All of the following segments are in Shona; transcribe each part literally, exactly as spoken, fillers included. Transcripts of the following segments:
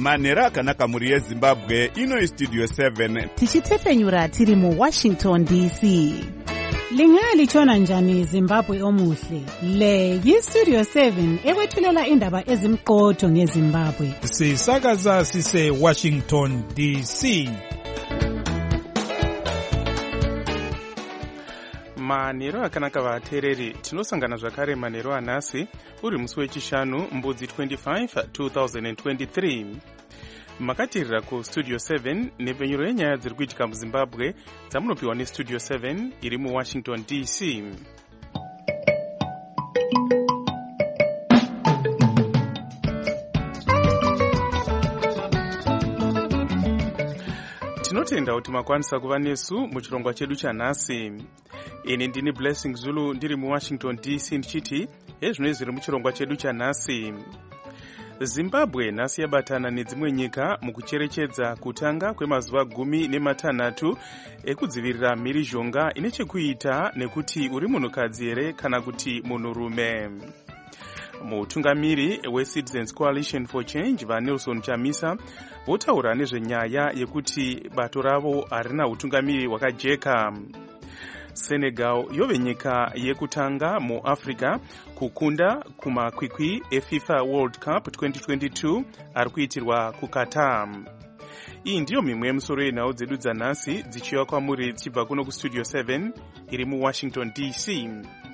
manhero akanaka mhuri yezimbabwe. Ino Studio seven tichitefenyura tiri mu Washington D C. Lingalitshona njani Zimbabwe omuhle? Le yi-Studio seven ekwethulela indaba ezimqotho ngeZimbabwe. Sisakaza sise Washington D C. Manhero akanaka vateereri, tinosangana zvakare manhero anhasi uri musi wechishanu mbudzi twenty-five two thousand twenty-three. Makatirira ku Studio seven nepfenyuro yenyaya dziri kuitika muZimbabwe dzamunopiwa neStudio seven iri mu Washington D C. Tinotenda kuti makwanisa kuva nesu muchirongwa chedu chanhasi. Ini ndini Blessing Zulu ndiri mu Washington D C ndichiti hezvino zviri muchirongwa chedu chanhasi. Zimbabwe nhasi yabatana nedzimwe nyika mukucherechedza kutanga kwemazuva gumi nematanhatu ekudzivirira mhirizhonga ine chekuita nekuti uri munhukadzi here kana kuti munhurume. Mutungamiri weCitizens Coalition for Change vaNelson Chamisa votaura nezvenyaya yekuti bato ravo harina utungamiri hwakajeka. Senegal yove nyika yekutanga mu Africa kukunda kumakwikwi eFIFA World Cup twenty twenty-two ari kuitirwa kuQatar. Iyi ndiyo mimwe yemusoro yenhau dzedu dzanhasi dzichiwa kwamuri dzichibva kuno kuStudio seven iri mu Washington D C.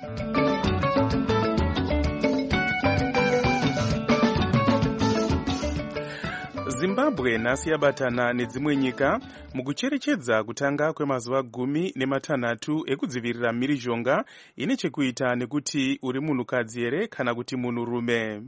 Zimbabwe nhasi yabatana nedzimwe nyika mukucherechedza kutanga kwemazuva gumi nematanhatu ekudzivirira mhirizhonga ine chekuita nekuti uri munhukadzi here kana kuti munhurume.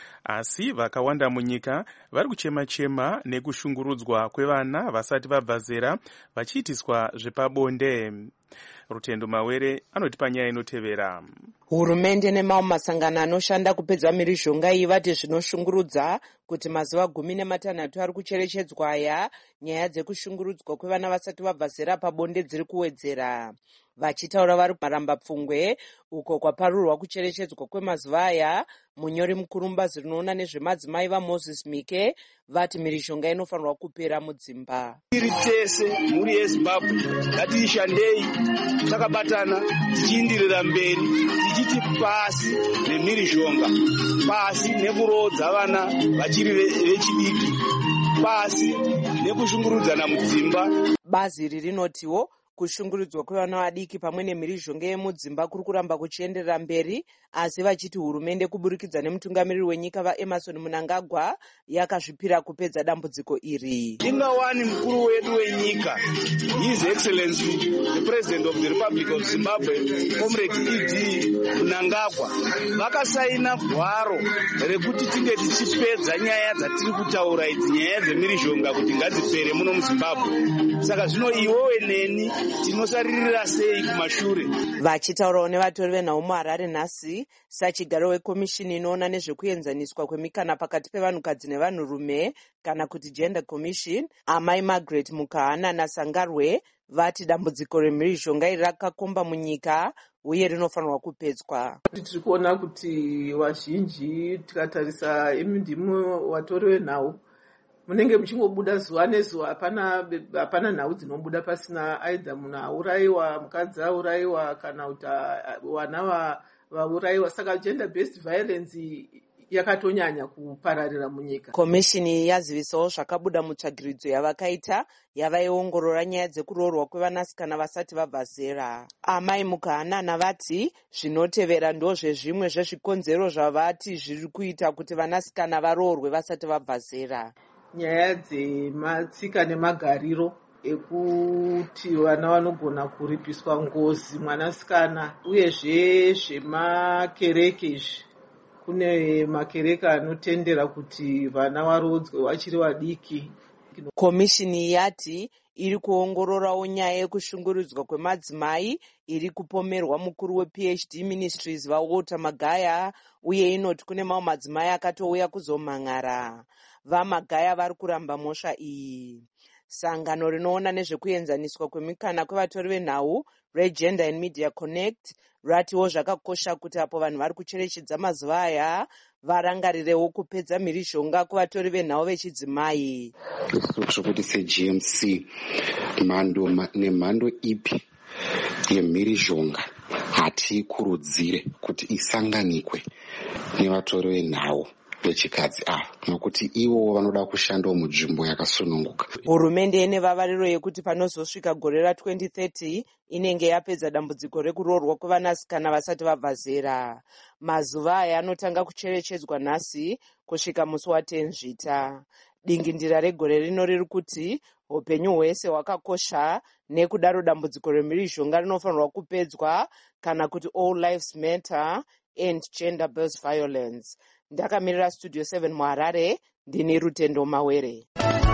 Asi vakawanda munyika vari kuchema-chema nekushungurudzwa kwevana vasati vabva zera vachiitiswa zvepabonde. Rutendo Mawere anotipa nyaya inotevera. Hurumende nemamwe masangano anoshanda kupedza mhirizhonga iyi vati zvinoshungurudza kuti mazuva gumi nematanhatu ari kucherechedzwa aya nyaya dzekushungurudzwa kwevana vasati vabva zera pabonde dziri kuwedzera. Vachitaura vari kumarambapfungwe uko kwaparurwa kucherechedzwa kwemazuva aya, munyori mukuru mubazi rinoona nezvemadzimai vaMoses Mike vati mhirizhonga inofanirwa kupera mudzimba. Tiri tese muri yeZimbabwe ngatiishandei takabatana tichiindirira mberi tichiti pasi nemhirizhonga, pasi nekurodza vana vachiri vechidiki, pasi nekushungurudzana mudzimba. Bazi iri rinotiwo kushungurudzwa kwevana vadiki pamwe nemhirizhonga yemudzimba kuri kuramba kuchienderera mberi, asi vachiti hurumende kuburikidza nemutungamiriri wenyika vaEmerson Mnangagwa yakazvipira kupedza dambudziko iri. Ingawani mukuru wedu wenyika, His Excellency the President of the Republic of Zimbabwe, Comrade E D Mnangagwa, vakasaina gwaro rekuti tinge tichipedza nyaya dzatiri kutaura idzi, nyaya dzemhirizhonga kuti ngadzipere muno muZimbabwe. Saka zvino iwowe neni tinosaririra sei kumashure. Vachitaurawo nevatori venhau muHarare nhasi, sachigaro wekomishini inoona nezvekuenzaniswa kwemikana pakati pevanhukadzi nevanhurume kana kuti Gender Commission, amai Margaret Mukahana naSangarwe vati dambudziko remhirizhonga iri rakakomba munyika uye rinofanirwa kupedzwa. Tiri kuona kuti vazhinji tikatarisa imi ndimi vatori venhau munenge muchingobuda zuva nezuva, hapana hapana nhau dzinobuda pasina aidha munhu aurayiwa, mukadzi aurayiwa kana kuti vana vaurayiwa. Saka gender based violence yakatonyanya kupararira munyika. Komishini yazivisawo zvakabuda mutsvagiridzo yavakaita yavaiongorora nyaya dzekuroorwa kwevanasikana vasati vabva zera. Amai Mukahana navati zvinotevera ndozvezvimwe zvezvikonzero zvavati zviri kuita kuti vanasikana varoorwe vasati vabva zera. Nyaya dzematsika nemagariro ekuti vana vanogona kuripiswa ngozi mwanasikana, uyezve zvemakereke. Kune makereke anotendera kuti vana varodzwe vachiri vadiki. Komishini yati iri kuongororawo nyaya yekushungurudzwa kwemadzimai iri kupomerwa mukuru wePhD Ministries vaWalter Magaya, uye inoti kune mamwe madzimai akatouya kuzomhan'ara. VaMagaya vari kuramba mhosva iyi. Sangano rinoona nezvekuenzaniswa kwemikana kwevatori venhau reGender and Media Connect ratiwo zvakakosha kuti apo vanhu vari kucherechedza mazuva aya varangarirewo kupedza mhirizhonga kuvatori venhau vechidzimai. Kuti seG M C mhando nemhando ipi yemhirizhonga hatikurudzire kuti isanganikwe nevatori venhau vechikadzi ava nokuti ivo vanoda kushandawo munzvimbo yakasununguka. Hurumende ine vavariro yekuti panozosvika gore ra-twenty thirty inenge yapedza dambudziko rekuroorwa kwevanasikana vasati vabva zera. Mazuva aya anotanga kucherechedzwa nhasi kusvika musi wa10 Zvita. Dingindira regore rino riri kuti upenyu hwese hwakakosha, nekudaro dambudziko remhirizhonga rinofanirwa kupedzwa, kana kuti All Lives Matter and Gender Based Violence. Ndakamirira Studio seven muHarare, ndini Rutendo Mawere.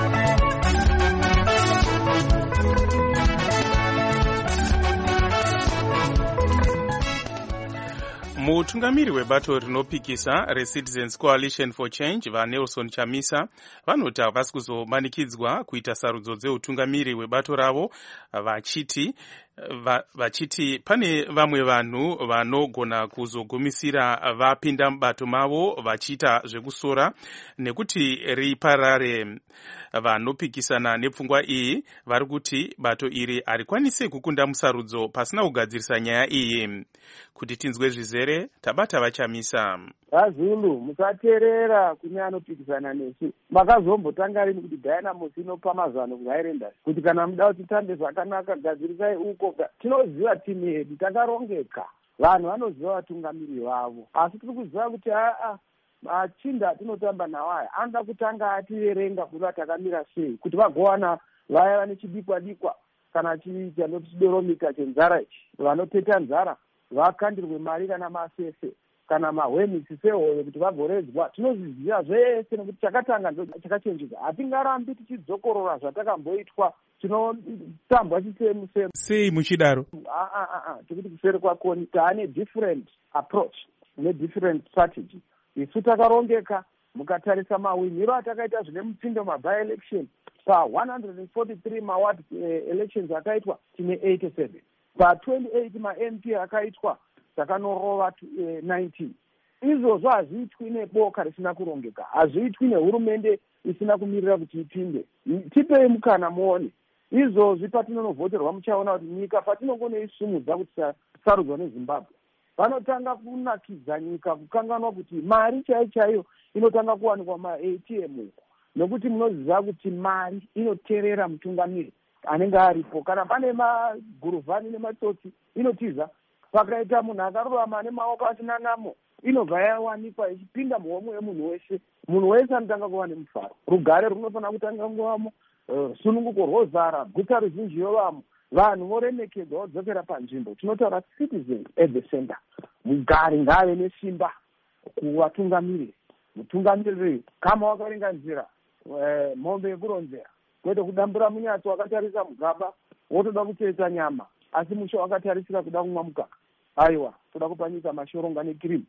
Mutungamiri webato rinopikisa reCitizens Coalition for Change vaNelson Chamisa vanoti havasi kuzomanikidzwa kuita sarudzo dzeutungamiri webato ravo, vachiti Va, vachiti pane vamwe vanhu vanogona kuzogumisira vapinda mubato mavo vachiita zvekusora nekuti riparare. Vanopikisana nepfungwa iyi vari kuti bato iri harikwanisi kukunda musarudzo pasina kugadzirisa nyaya iyi. Kuti tinzwe zvizere, tabata vaChamisa. VaZulu musateerera kune anopikisana nesu. Makazombotanga rini kuti Diana Musino pamazano kuHighlanders kuti kana muda kuti tambe zvakanaka gadzirisai uko. Tinoziva timu yedu takarongeka, vanhu vanoziva vatungamiri vavo, asi tiri kuziva kuti aa machinda atinotamba nawo aya anoda kutanga ativerenga kuti takamira sei, kuti vagowana vaya vane chidikwa dikwa kana chichidoromita chenzara ichi, vanoteta nzara vakandirwe mari kana masese kana mahwemisi sehoyo kuti vagoredzwa. Tinozviziva zvese nekuti chakatanga ndo chakachenjika. Hatingarambi tichidzokorora zvatakamboitwa, tinotambwa chisemu semu. Sei muchidaro? Ah ah ah, tikuti kuseri kwakoni taane different approach ne different strategy. Isu takarongeka, mukatarisa mawiniro atakaita zvine mupindo mabye election pa one hundred forty-three maward uh, elections akaitwa tine eighty-seven. Pa twenty-eight ma M P akaitwa takanorova uh, nineteen. Izvozvo hazviitwi neboka risina kurongeka, hazviitwi nehurumende isina kumirira kuti ipinde. Tipei mukana muone. Izvozvi patinonovhoterwa muchaona kuti nyika patinongonoisumudza kuti sarudzwa neZimbabwe, vanotanga kunakidza nyika kukanganwa kuti mari chaiyo chaiyo inotanga kuwanikwa ma-A T M uko, nokuti munoziva kuti mari inoteerera mutungamiri anenge aripo. Kana pane maguruvhani nematsotsi inotiza, pakaita munhu akarurama ane maoko asina namo inobva yawanikwa ichipinda muhomwe yemunhu wese. Munhu wese anotanga kuva nemufaro, rugare runofanira kutanga kuvamo, uh, sununguko rwozara, guta ruzhinji yovamo, vanhu voremekedzwa vodzokera panzvimbo. Tinotaura citizens at the center. Mugari ngave nesimba kuvatungamiri. Mutungamiri kama wakaringa nzira uh, mombe yekuronzera, kwete kudambura munyatsi wakatarisa mugaba wotoda kutsvetsa nyama, asi musho wakatarisira kuda kumwa mukaka. Aiwa, toda kupa nyika mashoronga nekirimu.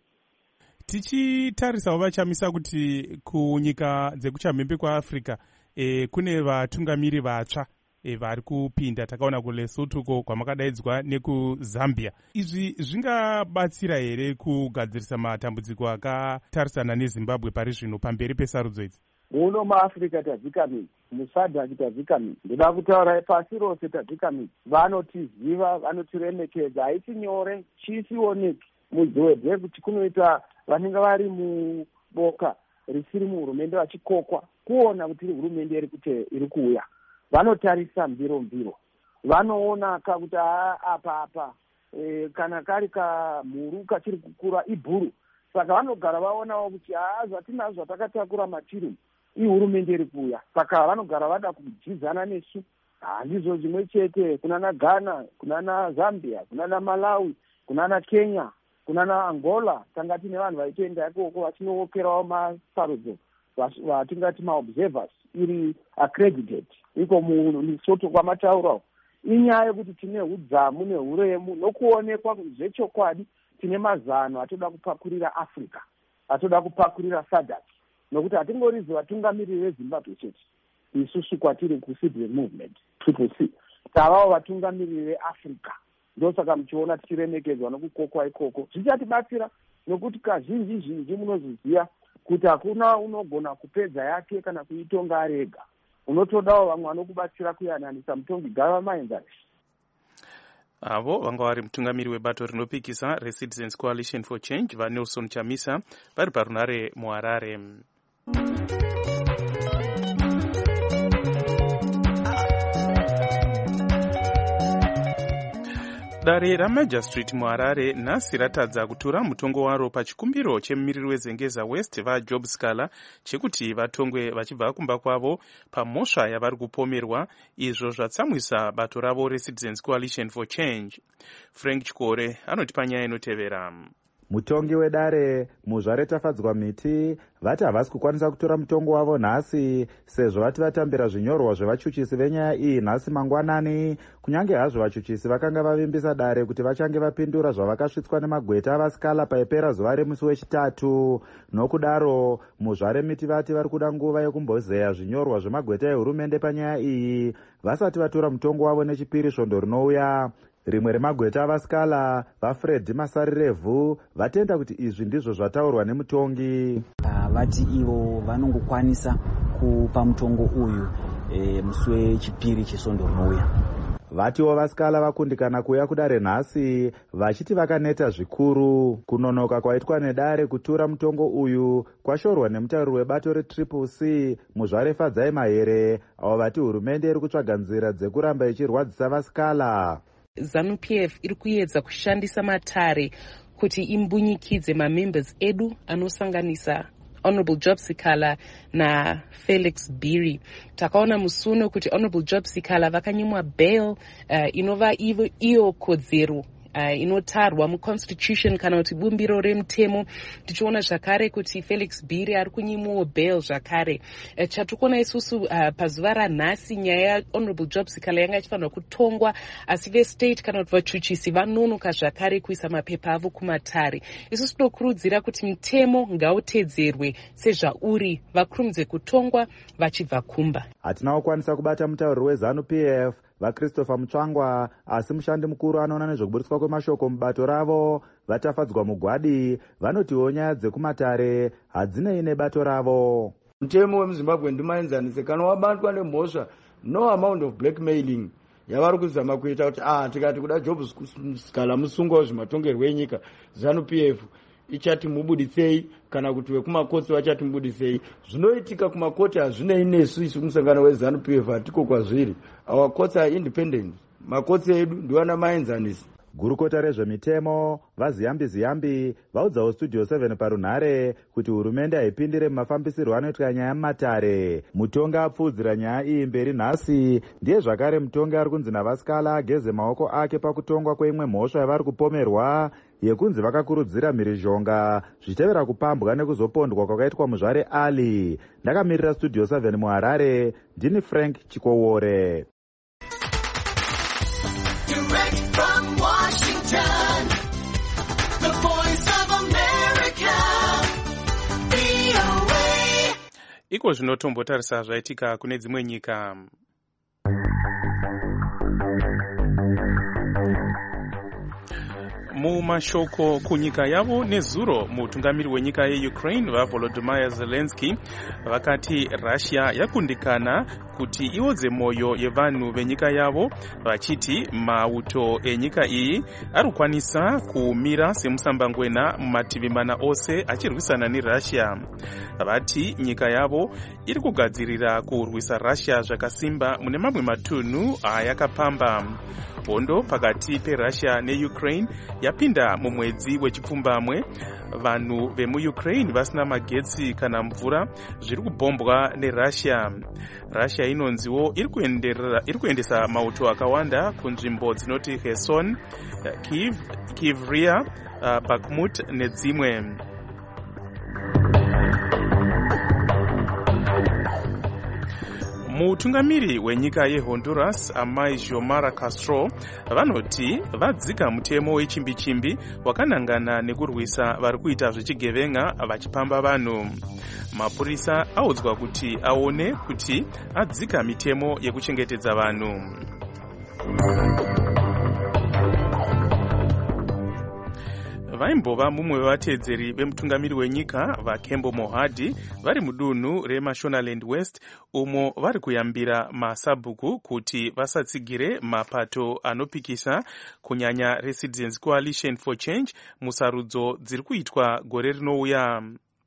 Tichitarisawo vaChamisa kuti kunyika dzekuchamhembe kwaAfrica e, kune vatungamiri vatsva e, vari kupinda. Takaona kuLesotho uko kwamakadaidzwa nekuZambia. Izvi zvingabatsira here kugadzirisa matambudziko akatarisana neZimbabwe pari zvino pamberi pesarudzo idzi? Muno maAfrica tadzikamidzi, muSADC tadzikamidzi, ndoda kutaura pasi rose tadzikamidzi. Vanotiziva, vanotiremekedza, haisi nyore, chisioneki mudziwedze kuti kunoita vanenge vari muboka risiri muhurumende vachikokwa kuona kuti hurumende iri kuti iri kuuya. Vanotarisa mbiro mbiro, vanoona kakuti apa apa e, kana kari kamhuru kachiri kukura ibhuru, saka vanogara vaonawo kuti haa zvatinazvo zvatakatakura matirumu ihurumende iri kuuya, saka vanogara vada kujidzana nesu. Handizvo zvimwe chete, kunana Ghana, kunana Zambia, kunana Malawi, kunana Kenya, kunana Angola, tanga tine vanhu vaitoenda ikoko vachinookerawo masarudzo vatingati maobservers iri accredited iko muLesotho kwamataurawo. Inyaya yekuti tine udzamu nehuremu nokuonekwa zvechokwadi tine mazano atoda kupakurira Africa, atoda kupakurira SADC, nokuti hatingorizi vatungamiriri veZimbabwe chete. isusu kwatiri kucitizen movement triple c tavawo vatungamiriri veafrica. Ndosaka muchiona tichiremekedzwa nokukokwa ikoko. Zvichatibatsira nokuti kazhinji zhinji munozviziva kuti hakuna unogona kupedza yake kana kuitonga ari ega. Unotodawo vamwe vanokubatsira kuyananisa mutongi gavamaenzani. Avo vanga vari mutungamiri webato rinopikisa reCitizens Coalition for Change vaNelson Chamisa vari parunare muHarare. Dare raMajistrate muHarare nhasi ratadza kutura mutongo waro pachikumbiro chemumiriri weZengeza West vaJob Scala chekuti vatongwe vachibva kumba kwavo pamhosva yavari kupomerwa, izvo zvatsamwisa bato ravo reCitizens Coalition for Change. Frank Chikore anoti panyaya inotevera. Mutongi wedare muzvare Tafadzwa Miti vati havasi kukwanisa kutora mutongo wavo nhasi sezvo vati vatambira zvinyorwa zvevachuchisi venyaya iyi nhasi mangwanani, kunyange hazvo vachuchisi vakanga vavimbisa dare kuti vachange vapindura zvavakasvitswa nemagweta avaScala paipera zuva remusi wechitatu. Nokudaro muzvare Miti vati vari kuda nguva yekumbozeya zvinyorwa zvemagweta ehurumende panyaya iyi vasati vatora mutongo wavo nechipiri svondo rinouya. Rimwe remagweta avaScala vaFred Masarirevhu vatenda kuti izvi ndizvo zvataurwa nemutongi. Uh, vati ivo vanongokwanisa kupa mutongo uyu e, musi wechipiri chesvondo rinouya. Vatiwo vaScala vakundikana kuuya kudare nhasi vachiti vakaneta zvikuru. Kunonoka kwaitwa nedare kutura mutongo uyu kwashorwa nemutauri webato reTriple C muzvare Fadzai Mahere, avo vati hurumende iri kutsvaga nzira dzekuramba ichirwadzisa vaScala. ZANU-P F iri kuedza kushandisa matare kuti imbunyikidze mamembers edu anosanganisa Honorable Job Sikala na Felix Biri. Takaona musuno kuti Honorable Job Sikala vakanyimwa bail uh, inova iyo, iyo kodzero Uh, inotarwa muconstitution kana kuti bumbiro remutemo. Tichiona zvakare kuti Felix Biri ari kunyimwawo bail zvakare. Uh, chatikuona isusu uh, pazuva ranhasi nyaya yaHonorable Job Sikala yanga ichifanirwa kutongwa, asi vestate kana kuti vachuchisi vanonoka zvakare kuisa mapepa avo kumatare. Isusu tinokurudzira kuti mutemo ngautedzerwe sezvauri, vakurumidze kutongwa vachibva kumba. Hatina kukwanisa kubata mutauri weZANU-P F vaChristopher Mutsvangwa, asi mushandi mukuru anoona nezvekubudiswa kwemashoko mubato ravo vaTafadzwa Mugwadi vanotiwo nyaya dzekumatare hadzinei nebato ravo. Mutemo wemuZimbabwe ndimaenzanise kana wabatwa nemhosva no amount of blackmailing yavari kuzama kuita kuti ah tikati kuda Job Scala musungwa zvimatongerwo enyika ZANU-P F ichati mubudisei kana kuti vekumakotsi vachati mubudisei. Zvinoitika kumakoti hazvinei nesu isu musangano weZANU-P F hatiko kwazviri. Our courts are independent. Makotsi edu ndiwana maenzanisi. Gurukota rezvemitemo vaZiyambi Ziyambi vaudzawo Studio seven parunhare kuti hurumende haipindire mumafambisirwo anoitwa nyaya mumatare. Mutongi apfuudzira nyaya iyi mberi nhasi ndiye zvakare mutongi ari kunzi navaScala ageze maoko ake pakutongwa kweimwe mhosva yavari kupomerwa yekunzi vakakurudzira mhirizhonga zvichitevera kupambwa nekuzopondwa kwakaitwa muzvare Ali. Ndakamirira Studio seven muHarare, ndini Frank Chikowore. Direct from Washington, the voice of America, V O A. Iko zvinotombotarisa zvaitika kune dzimwe nyika. Mumashoko kunyika yavo nezuro, mutungamiri wenyika yeUkraine vaVolodymyr Zelensky vakati Russia yakundikana kuti iwodze moyo yevanhu venyika yavo, vachiti mauto enyika iyi arikwanisa kumira semusambangwena mumativi mana ose achirwisana neRussia. Vati nyika yavo iri kugadzirira kurwisa Russia zvakasimba mune mamwe matunhu ayakapamba. Hondo pakati peRussia neUkraine yapinda mumwedzi wechipfumbamwe. Vanhu vemuUkraine vasina magetsi kana mvura zviri kubhombwa neRussia. Russia inonziwo iri kuendesa mauto akawanda kunzvimbo dzinoti Kherson, Kyiv, Kryvyi, uh, Bakhmut nedzimwe. Mutungamiri wenyika yeHonduras amai Xiomara Castro vanoti vadzika mutemo wechimbi-chimbi wakanangana nekurwisa vari kuita zvechigevenga vachipamba vanhu. Mapurisa audzwa kuti aone kuti adzika mitemo yekuchengetedza vanhu. Vaimbova mumwe wevatedzeri vemutungamiri wenyika vaKembo Mohadi vari mudunhu reMashonaland West umo vari kuyambira masabhuku kuti vasatsigire mapato anopikisa kunyanya reCitizens Coalition for Change musarudzo dziri kuitwa gore rinouya.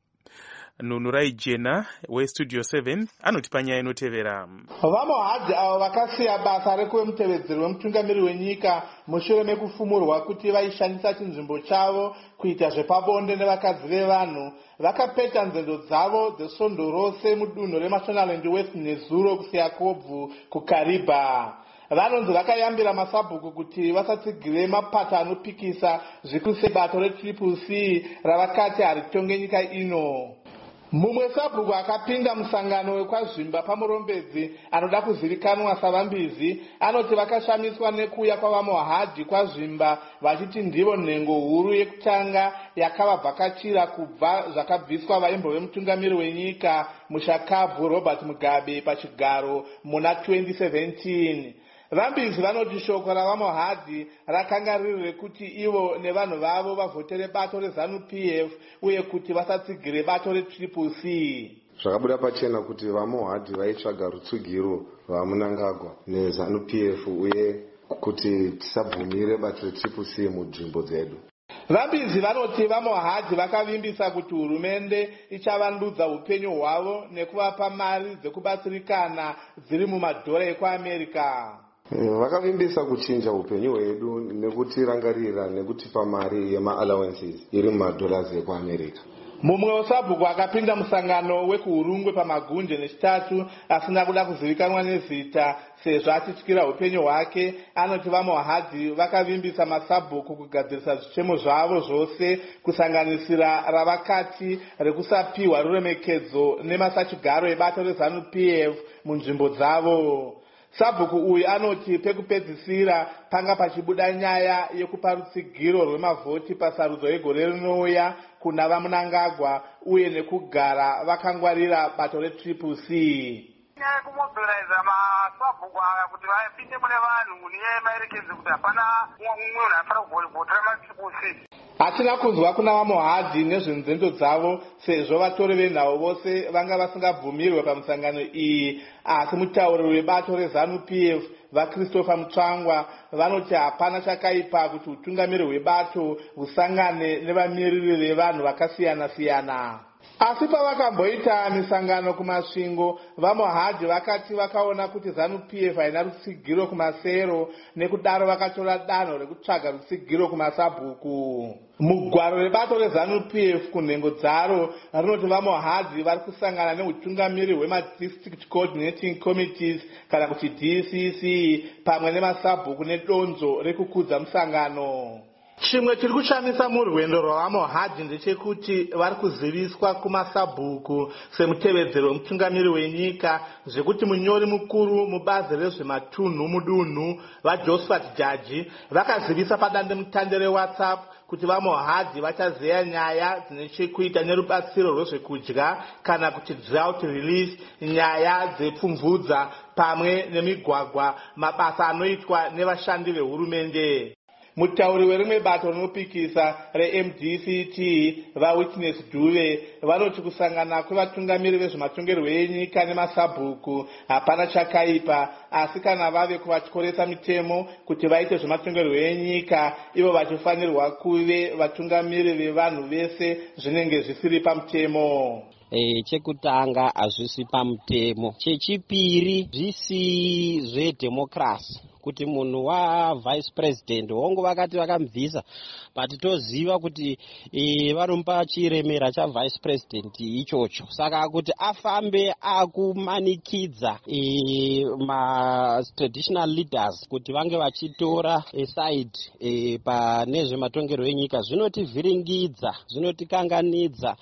Nunurai Jena weStudio seven anoti panyaya inotevera. VaMohadi avo vakasiya basa rekuve mutevedzeri wemutungamiri wenyika mushure mekufumurwa kuti vaishandisa chinzvimbo chavo kuita zvepabonde nevakadzi vevanhu vakapeta nzendo dzavo dzesvondo rose mudunhu reMashonaland West nezuro kusiya kobvu kuKariba. Vanonzi vakayambira masabhuku kuti vasatsigire mapato anopikisa zvikuru sebato reTriple C ravakati haritonge nyika ino. Mumwe sabhuku akapinda musangano wekwazvimba pamurombedzi anoda kuzivikanwa savambizi anoti vakashamiswa nekuuya kwavaMohadi kwazvimba vachiti ndivo nhengo huru yekutanga yakavavhakachira kubva zvakabviswa vaimbo vemutungamiri wenyika mushakabvu Robert Mugabe pachigaro muna twenty seventeen. Vambizi vanoti shoko ravaMohadi rakanga riri rekuti ivo nevanhu vavo vavhotere bato reZANU-P F uye kuti vasatsigire bato reTriple C. Zvakabuda pachena kuti vaMohadi vaitsvaga rutsugiro rwaMunangagwa neZANU-P F uye kuti tisabvumire bato reTriple C munzvimbo dzedu. Vambizi vanoti vaMohadi vakavimbisa kuti hurumende ichavandudza upenyu hwavo nekuvapa mari dzekubatsirikana dziri mumadhora ekuAmerica. Vakavimbisa kuchinja upenyu hwedu nekutirangarira nekutipa mari yema-allowances iri mumadhollars ekuAmerica. Mumwe wesabhuku akapinda musangano wekuhurungwe pamagunje nechitatu asina kuda kuzivikanwa nezita sezvo achityira upenyu hwake anoti vaMohadi vakavimbisa masabhuku kugadzirisa zvichemo zvavo zvose kusanganisira ravakati rekusapiwa ruremekedzo nemasachigaro ebato reZANU-P F munzvimbo dzavo. Sabhuku uyu anoti pekupedzisira panga pachibuda nyaya yekupa rutsigiro rwemavhoti pasarudzo yegore rinouya kuna vaMunangagwa uye nekugara vakangwarira bato reTriple C. Nyaya kumobiliza masabhuku aya kuti vapinde mune vanhu niye maerekedzi kuti hapana mumwe munhu anofana kuvhotera maTriple C. Hatina kunzwa kuna vaMohadi nezvenzendo dzavo sezvo vatori venhau vose vanga vasingabvumirwe pamusangano iyi, asi mutauriri webato reZANU-P F vaChristopher Mutsvangwa vanoti hapana chakaipa kuti utungamiri hwebato husangane nevamiriri vevanhu vakasiyana-siyana. Asi pavakamboita misangano kumasvingo, vaMohadi vakati vakaona kuti ZANU-P F haina rutsigiro kumasero nekudaro vakatora danho rekutsvaga rutsigiro kumasabhuku. Mugwaro rebato reZANU-P F kunhengo dzaro rinoti vaMohadi vari kusangana neutungamiri hwema-District Coordinating Committees kana kuti D C C pamwe nemasabhuku nedonzo rekukudza musangano. Chimwe chiri kushamisa murwendo rwavaMohadi ndechekuti vari kuziviswa kumasabhuku semutevedzeri wemutungamiri wenyika zvekuti munyori mukuru mubazi rezvematunhu mudunhu vaJosephat Jaji vakazivisa padandemutande reWhatsApp kuti vaMohadi vachazeya nyaya dzine chekuita nerubatsiro rwezvekudya kana kuti drought release, nyaya dzepfumvudza pamwe nemigwagwa, mabasa anoitwa nevashandi vehurumende. Mutauri werimwe bato rinopikisa reM D C T vaWitness Duve vanoti kusangana kwevatungamiri vezvematongerwo enyika nemasabhuku hapana chakaipa, asi kana vave kuvatyoresa mitemo kuti vaite zvematongerwo enyika ivo vachifanirwa kuve vatungamiri vevanhu vese zvinenge zvisiri pamutemo. E, chekutanga hazvisi pamutemo, chechipiri zvisi zvedhemokrasi kuti munhu wavice president hongu vakati vakamubvisa but toziva kuti e, vanomupa chiremera chavice president ichocho, saka kuti afambe akumanikidza e, ma-traditional leaders kuti vange vachitora e, side e, pane zvematongerwo enyika zvinotivhiringidza, zvinotikanganidza.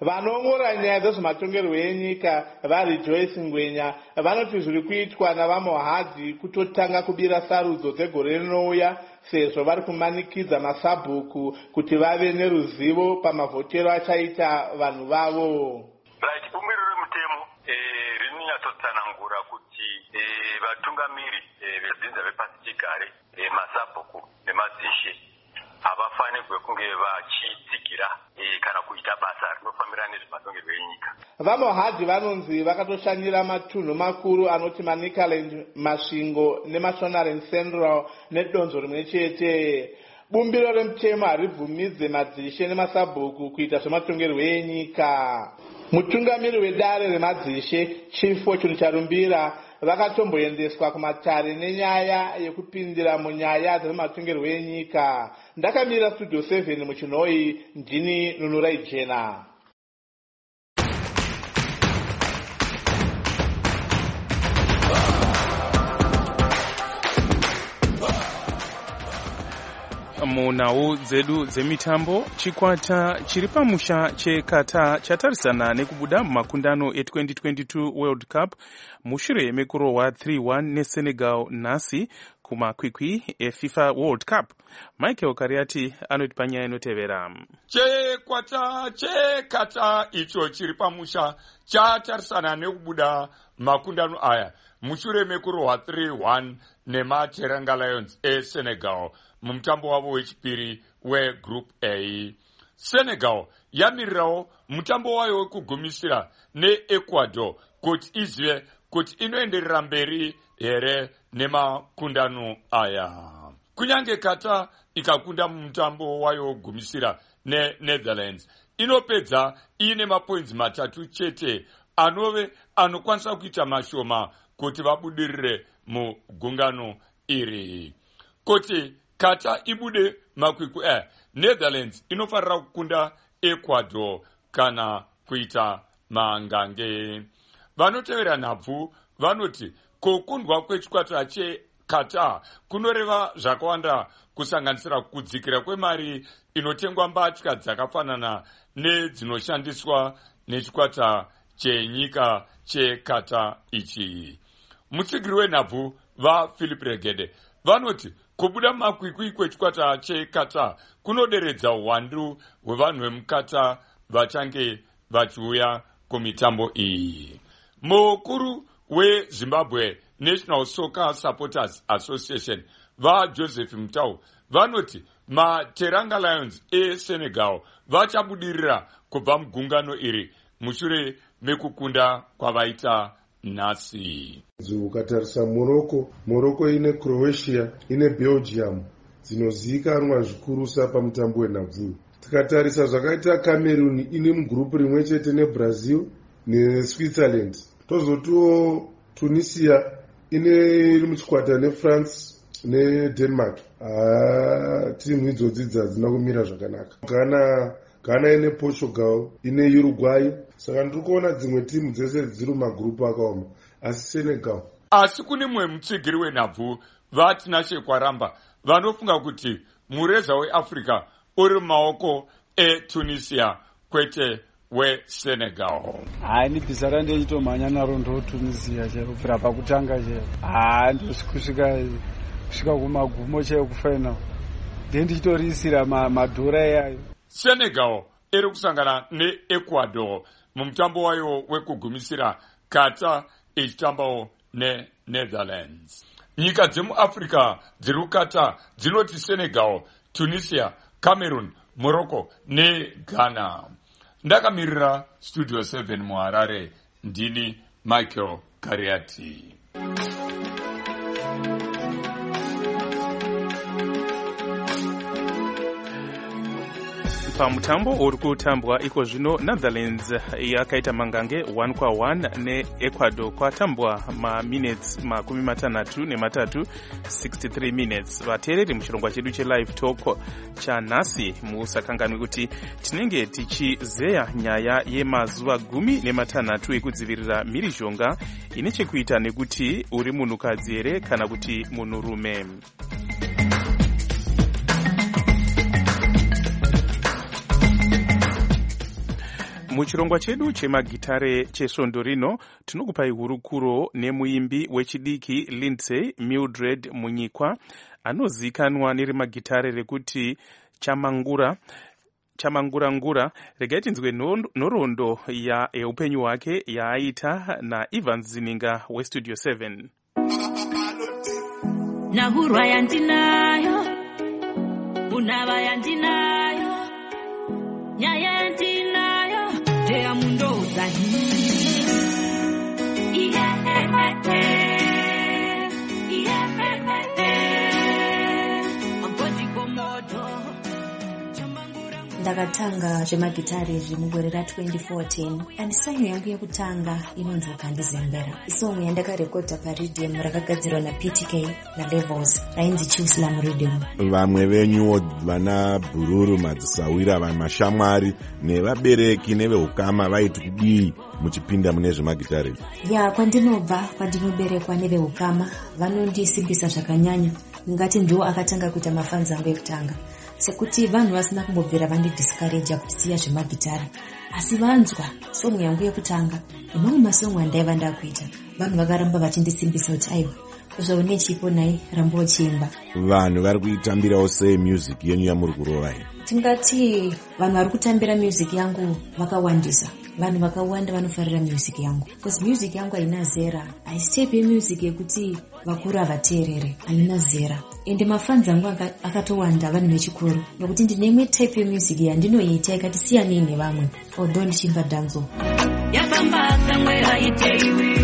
vanoongorora nyaya dzezvematongerwo enyika vari Joyce Ngwenya vanoti zviri kuitwa navamohadhi kutotanga kubira sarudzo dzegore rinouya sezvo vari kumanikidza masabhuku kuti vave neruzivo pamavhotero achaita vanhu vavo. Right, bumbiro remutemo rinonyatotsanangura kuti vatungamiri vedzinza vepasi chigare masabhuku nemadzishe havafanirwe kunge vachitsigira kana kuita basa rinofambirana nezvematongerwo enyika. Vamohadhi vanonzi vakatoshandira matunhu makuru anoti Manicaland, Masvingo neMashonaland Central nedonzo rimwe chete. Bumbiro remutemo haribvumidze madzishe nemasabhuku kuita zvematongerwo enyika. Mutungamiri wedare remadzishe Chief Fortune Charumbira vakatomboendeswa kumatare nenyaya yekupindira munyaya dzematongerwo enyika. Ndakamira Studio seven muchinoi, ndini Nunurai Jena. Munhau dzedu dzemitambo, chikwata chiri pamusha cheKatar chatarisana nekubuda mumakundano e-twenty twenty-two World Cup mushure mekurohwa three one neSenegal nhasi kumakwikwi eFIFA World Cup. Michael Kariati anoti panyaya inotevera. Chikwata cheKatar icho chiri pamusha chatarisana nekubuda makundano aya mushure mekurohwa three one nemaTeranga Lions eSenegal mumutambo wavo wechipiri weGroup A. Senegal yamirirawo mutambo wayo wekugumisira neEcuador kuti izive kuti inoenderera mberi here nemakundano aya. Kunyange Qatar ikakunda mumutambo wayo wekugumisira neNetherlands, inopedza iine mapoints matatu chete anove anokwanisa kuita mashoma kuti vabudirire mugungano iri. Kuti Qatar ibude makwikwi eh, Netherlands inofarira kukunda Ecuador kana kuita mangange. Vanotevera nhabvu vanoti kukundwa kwechikwata cheQatar kunoreva zvakawanda kusanganisira kudzikira kwemari inotengwa mbatya dzakafanana nedzinoshandiswa nechikwata chenyika cheQatar ichi. Mutsigiri wenhabvu vaPhilip Regede vanoti kubuda makwikwi kwechikwata cheQatar kunoderedza uwandu hwevanhu vemuQatar vachange vachiuya kumitambo iyi. Mukuru weZimbabwe National Soccer Supporters Association vaJoseph Mutau vanoti maTeranga Lions eSenegal vachabudirira kubva mugungano iri mushure mekukunda kwavaita nhasi. Ukatarisa Morocco, Morocco ine Croatia, ine Belgium dzinozivikanwa zvikurusa pamutambo wenhabvu. Tikatarisa zvakaita Cameroon ine mugrupu rimwe chete neBrazil neSwitzerland. Tozotiwo Tunisia ine iri muchikwata neFrance neDenmark. Ah, timu idzodzi hadzina kumira zvakanaka. Ghana Ghana ine Portugal, ine Uruguay. Saka ndiri kuona dzimwe timu dzese dziri mumagrupu akaoma, asi Senegal. Asi kune mumwe mutsigiri wenhabvu vaTinashe Kwaramba vanofunga kuti mureza weAfrica uri mumaoko eTunisia kwete weSenegal. Hai, ni bhiza randichitomhanya naro ndoTunisia chero kubvira pakutanga chero. Ah, ndosvikusvika kusvika kumagumo chero kufainal. Ndendichitorisira madhora iyayo. Senegal iri kusangana neEcuador mumutambo wayo wekugumisira, Qatar ichitambawo neNetherlands. Nyika dzemuAfrica dziri kuQatar dzinoti Senegal, Tunisia, Cameroon, Morocco neGhana. Ndakamirira Studio seven muHarare, ndini Michael Kariati. Pamutambo uri kutambwa iko zvino, Netherlands yakaita mangange one kwa one neEcuador kwatambwa maminutes makumi matanhatu nematatu sixty-three minutes. Vateereri muchirongwa chedu chelive talk chanhasi musakanganwe kuti tinenge tichizeya nyaya yemazuva gumi nematanhatu ekudzivirira mhirizhonga ine chekuita nekuti uri munhukadzi here kana kuti munhurume. Muchirongwa chedu chemagitare chesvondo rino tinokupai hurukuro nemuimbi wechidiki Lindsay Mildred Munyikwa anozikanwa nerimagitare rekuti chamangura chamangura-ngura. Regai tinzwe nhoroondo yeupenyu hwake yaaita naEvans Zininga westudio seven. Nahurwa yandinayo, unava yandinayo, nyaya yandinayo, dea mundo uzahi. Iyehete, iyehete, ampoti komodo. Ndakatanga zvemagitare zvemugore ra-twenty fourteen and song yangu yekutanga inonzi Ukandizembera. Song yandakarekodha paRhythm rakagadzirwa naP T K naLevels rainzi Chiuslam Rhythm. Vamwe venyuwo vana Bhururu Madzisawira vamashamwari nevabereki nevehukama vaiti kudii muchipinda mune zvemagitare? Ya kwandinobva kwandinoberekwa nevehukama vanondisimbisa zvakanyanya. Ngati ndiwo akatanga kuita mafanzi angu ekutanga. Sekuti vanhu vasina kumbobvira vandidiscourage kusiya zvemagitare, asi vanzwa song yangu yekutanga nemamwe masong andaiva ndakuita, vanhu vakaramba vachindisimbisa kuti aiwa uzvaone chipo nai ramba uchiimba. Vanhu vari kuitambirawo sei music yenyu yamuri kurovai? Tingati vanhu vari kutambira music yangu vakawandisa. Vanhu vakawanda vanofarira music yangu because music yangu haina zera, haisitepe music yekuti vakuru havateerere, haina zera. Ende mafanzi angu akatowanda vanhu vechikuru nokuti ndine imwe type yemusic yandinoita ikati siyanei nevamwe, although ndichimba danzo. Yapamba kamwe haiteiwi,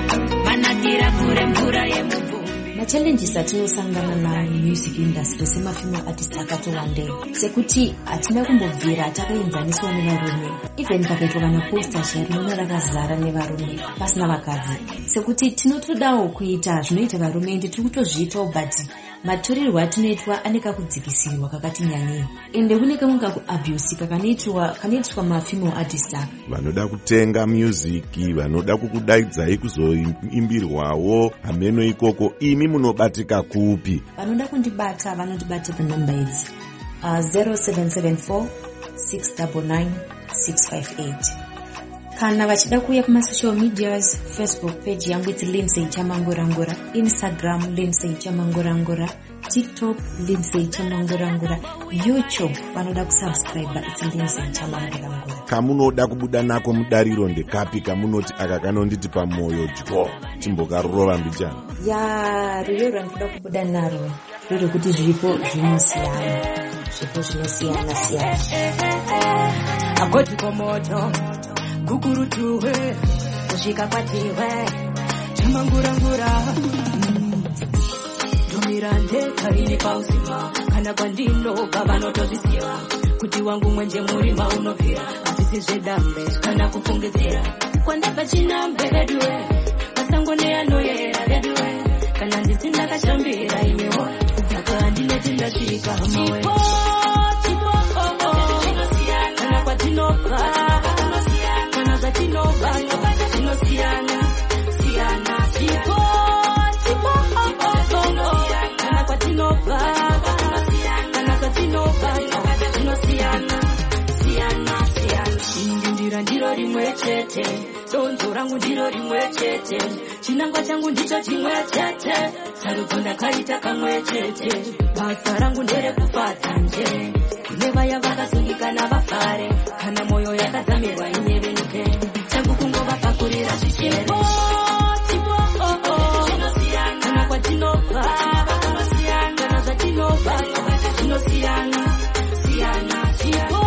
vanatira kure mvura yemuvumbi. Machallenges atinosangana nayo music industry semafemale artist akatowandei, sekuti hatina kumbobvira takainzaniswa nevarume. Even pakaitwa kana poster sharinona rakazara nevarume pasina vakadzi, sekuti tinotodawo kuita zvinoita varume ende tiri kutozviitawo but maturirwo atinoitwa ane kakudzikisirwa kakati nyanyei, ende kune kamwe kakuabhusika kanoitwa kanoitwa mafemale artist aka. Vanoda kutenga music, vanoda kukudaidzai kuzoimbirwawo hameno ikoko, imi munobatika kupi? Vanoda kundibata vanondibata panumber idzi uh, zero seven seven four six nine nine six five eight. Kana vachida kuuya kumasocial medias, Facebook page yangu iti Lindsay Chamangura-ngura, Instagram Lindsay Chamangura-ngura, TikTok Lindsay Chamangura-ngura, YouTube vanoda kusubscribe iti Lindsay Chamangura-ngura. Kamunoda kubuda nako mudariro ndekapi kamunoti aka kanonditi pamoyo dyo timbokarurova mbichana? Ya ruyo rwandinoda kubuda naro rwuri kuti zvipo zvinosiyana, zvipo zvinosiyana siyana. Agoti komoto gugurutuwe kusvika kwatiwe chamangura-ngura. Dhumira ndeka ini pauzima kana kwandinoga vanotozvisiva kuti wangu mwenje murima unovira asisi zvedambe kana kufungidzira kwandabva chinambe reduwe masango neanoyera reduwe kana nditi ndakashambira imewo saka handineti ndasvika mawe kana kwatinobva kana zvatinobva zvinosiyana siyana chipo chipo kana kwatinobva kana zvatinobva zvinosiyana siyana siyana. Ndira ndiro rimwe chete, donzo rangu ndiro rimwe chete, chinangwa changu ndicho chimwe chete, sarudzo ndakaita kamwe chete, basa rangu nderekufadza nje, kune vaya vakasungikana vafare, kana moyo yakazamirwa inyevenuke, changu kungovapakurira zvichere. Kana kwatinobva kana zvatinobva zvinosiyana siyana siyana.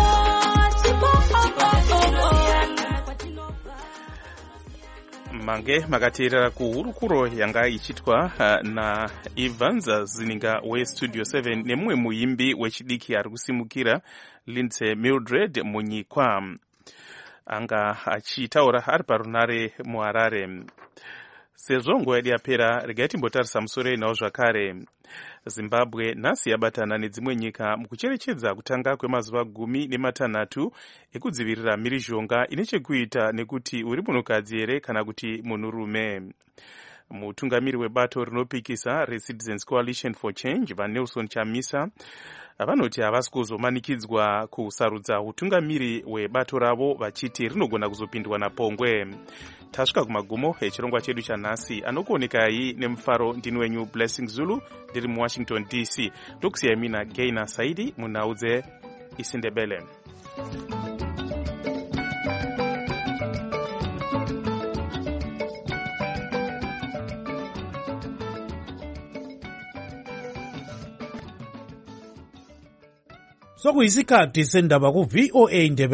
Mange makateerera kuhurukuro yanga ichitwa uh, na Evans Zininga westudio seven nemumwe muimbi wechidiki ari kusimukira Lindsay Mildred Munyikwa anga achitaura ari parunare muHarare. Sezvo nguva yedu yapera, regai timbotarisa musoro inawo zvakare. Zimbabwe nhasi yabatana nedzimwe nyika mukucherechedza kutanga kwemazuva gumi nematanhatu ekudzivirira mhirizhonga ine chekuita nekuti uri munhukadzi here kana kuti munhurume. Mutungamiri webato rinopikisa reCitizens Coalition for Change vaNelson Chamisa vanoti havasi kuzomanikidzwa kusarudza utungamiri hwebato ravo vachiti rinogona kuzopindwa napongwe. Tasvika kumagumo echirongwa chedu chanhasi. Anokuonekai nemufaro ndini wenyu Blessing Zulu ndiri muWashington D C. Ndokusiyai mina Gaina Saidi munhau dzeIsindebele. Sokuyisikhathi sendaba ku V O A Indebe